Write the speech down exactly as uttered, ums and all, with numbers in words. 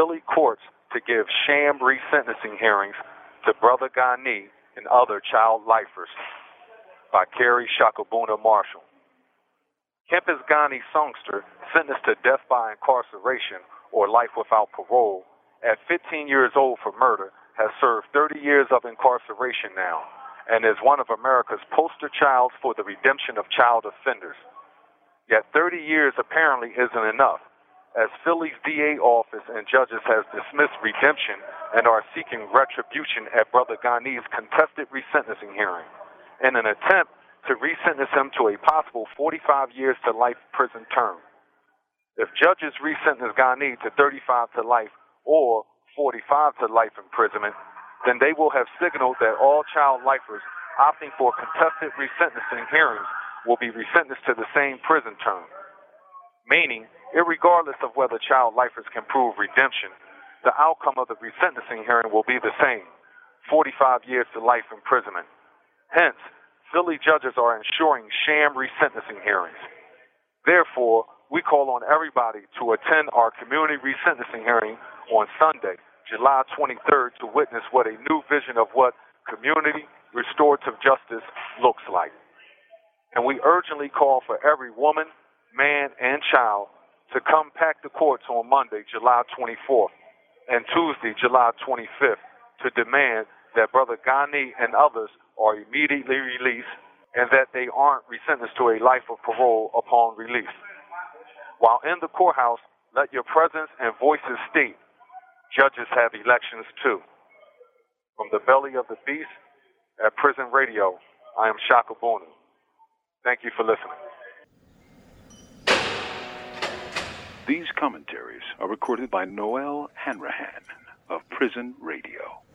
Philly courts to give sham resentencing hearings to Brother Ghani and other child lifers by Carrie Shakabuna Marshall. Kempis Ghani songster, sentenced to death by incarceration or life without parole, at fifteen years old for murder, has served thirty years of incarceration now and is one of America's poster childs for the redemption of child offenders. Yet thirty years apparently isn't enough, as Philly's D A office and judges has dismissed redemption and are seeking retribution at Brother Ghani's contested resentencing hearing in an attempt to resentence him to a possible forty-five years to life prison term. If judges resentence Ghani to thirty-five to life or forty-five to life imprisonment, then they will have signaled that all child lifers opting for contested resentencing hearings will be resentenced to the same prison term. Meaning, irregardless of whether child lifers can prove redemption, the outcome of the resentencing hearing will be the same, forty-five years to life imprisonment. Hence, Philly judges are ensuring sham resentencing hearings. Therefore, we call on everybody to attend our community resentencing hearing on Sunday, July twenty-third, to witness what a new vision of what community restorative justice looks like. And we urgently call for every woman, man, and child to come pack the courts on Monday, July twenty-fourth, and Tuesday, July twenty-fifth, to demand that Brother Ghani and others are immediately released and that they aren't resentenced to a life of parole upon release. While in the courthouse, let your presence and voices state, judges have elections too. From the belly of the beast at Prison Radio, I am Shaka Bunu. Thank you for listening. These commentaries are recorded by Noel Hanrahan of Prison Radio.